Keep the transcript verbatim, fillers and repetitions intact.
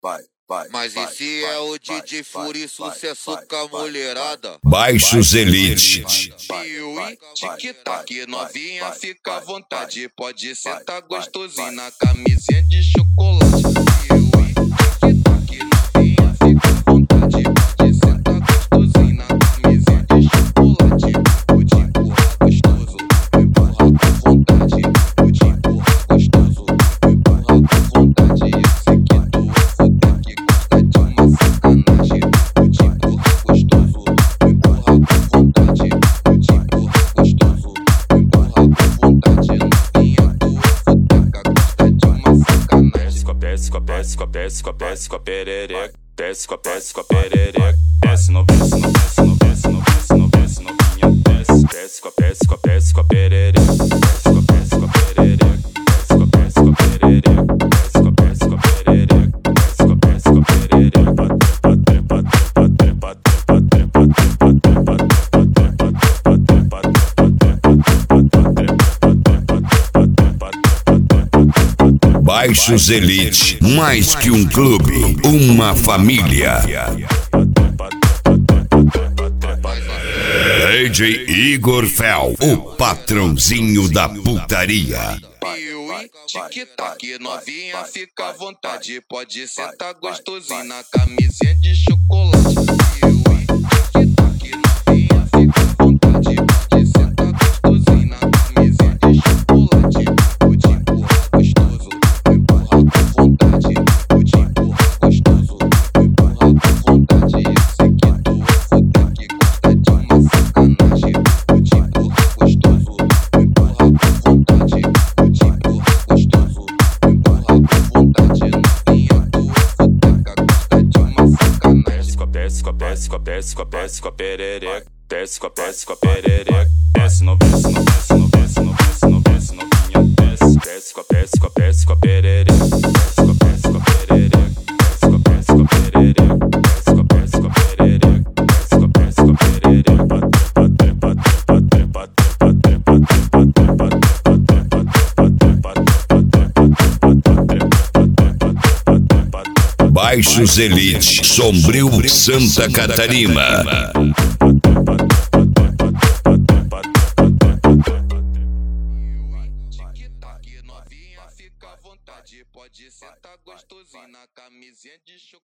vai, vai. Mas esse é o D J Fury, sucesso com a mulherada. Baixos Elite. Piuí, tic-tac, novinha, fica à vontade. Pode sentar gostosinho na camisinha de chocolate. Piuí, tic-tac, novinha, fica à vontade. Pode sentar gostosinho na camisinha de chocolate. Vou te empurrar gostoso, vou empurrar com vontade. Vou te empurrar gostoso, vou empurrar com vontade. Eu sei que tu é foda que gosta de uma sacanagem. Vou te empurrar gostoso, vou empurrar com vontade. Vou te empurrar gostoso, vou empurrar com vontade. Novinha, tu é foda que gosta de uma sacanagem. Desce com a desce com a desce com a desce com a perereca. Desce com a desce com a perereca. Desce no desce no desce no desce no desce no desce novinha. Desce desce com a desce com a desce com a perereca. Desce com a desce com a perereca. Desce com a desce com a perereca. Desce com a desce com a perereca. Desce com a desce com a perereca. Trepa trepa trepa trepa trepa trepa trepa trepa trepa. Baixos Elite, mais que um clube, uma família. D J Igor Fel, o patrãozinho da putaria. Piuí, tic-tac, novinha, fica à vontade. Pode sentar gostosinho na camisinha de chocolate. Piuí, tic-tac, novinha, fica à vontade. Pode sentar gostosinho na camisinha de chocolate. Vou te empurrar gostoso, vou empurrar com vontade. Vou te empurrar gostoso, vou empurrar com vontade. Eu sei que tu é foda que gosta de uma sacanagem. Vou te empurrar gostoso, vou empurrar com vontade. Vou te empurrar gostoso, vou empurrar com vontade. Novinha, tu é foda que gosta de uma sacanagem. Desce com a desce com a desce com a desce com a perereca. Desce com a desce com a perereca. Desce no desce no desce no desce no desce no desce novinha. Desce desce com a desce com a desce com a perereca. Desce com a desce com a perereca. Desce com a desce com a perereca. Desce com a desce com a perereca. Desce com a desce com a perereca. Trepa trepa trepa trepa trepa trepa trepa trepa trepa. Baixos Elite, Sombrio, Santa Catarina. Tic-tac, novinha, fica à vontade. Pode sentar gostosinho na camisinha de chocolate.